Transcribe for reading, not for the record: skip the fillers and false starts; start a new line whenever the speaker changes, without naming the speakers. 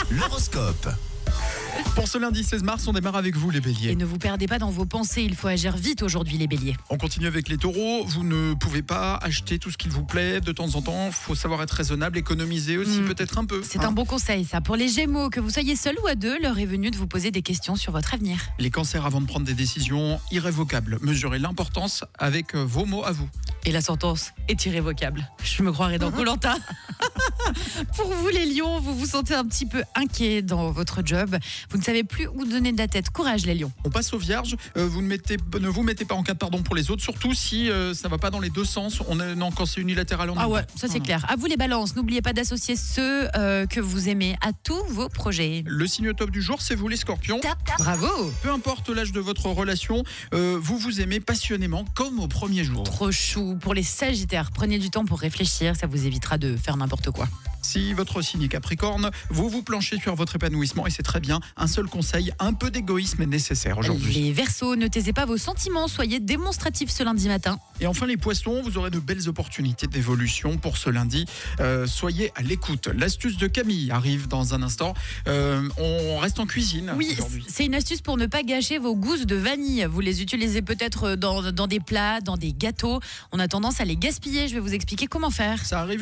L'horoscope. Pour ce lundi 16 mars, on démarre avec vous les béliers.
Et ne vous perdez pas dans vos pensées, il faut agir vite aujourd'hui les béliers.
On continue avec les taureaux. Vous ne pouvez pas acheter tout ce qu'il vous plaît. De temps en temps, il faut savoir être raisonnable, économiser aussi peut-être un peu.
C'est un bon conseil ça. Pour les gémeaux, que vous soyez seul ou à deux, l'heure est venue de vous poser des questions sur votre avenir.
Les cancers, avant de prendre des décisions irrévocables, mesurez l'importance avec vos mots à vous.
Et la sentence est irrévocable. Je me croirais dans Koh-Lanta. Pour vous les lions, vous vous sentez un petit peu inquiet dans votre job. Vous ne savez plus où donner de la tête. Courage les lions.
On passe aux vierges. Vous ne vous mettez pas en garde pour les autres, surtout si ça va pas dans les deux sens. Non, quand c'est unilatéral, on
Ah
n'aime
ouais,
pas.
ça c'est clair. À vous les balances, n'oubliez pas d'associer ceux que vous aimez à tous vos projets.
Le signe top du jour, c'est vous les scorpions.
Bravo.
Peu importe l'âge de votre relation, vous vous aimez passionnément comme au premier jour.
Trop chou. Pour les sagittaires, prenez du temps pour réfléchir, ça vous évitera de faire n'importe quoi.
Si votre signe est Capricorne, vous vous planchez sur votre épanouissement et c'est très bien. Un seul conseil, un peu d'égoïsme est nécessaire aujourd'hui.
Les Verseaux, ne taisez pas vos sentiments, soyez démonstratifs ce lundi matin.
Et enfin les Poissons, vous aurez de belles opportunités d'évolution pour ce lundi. Soyez à l'écoute. L'astuce de Camille arrive dans un instant. On reste en cuisine
Oui,
aujourd'hui.
c'est une astuce pour ne pas gâcher vos gousses de vanille. Vous les utilisez peut-être dans des plats, dans des gâteaux. On a tendance à les gaspiller, je vais vous expliquer comment faire.
Ça arrive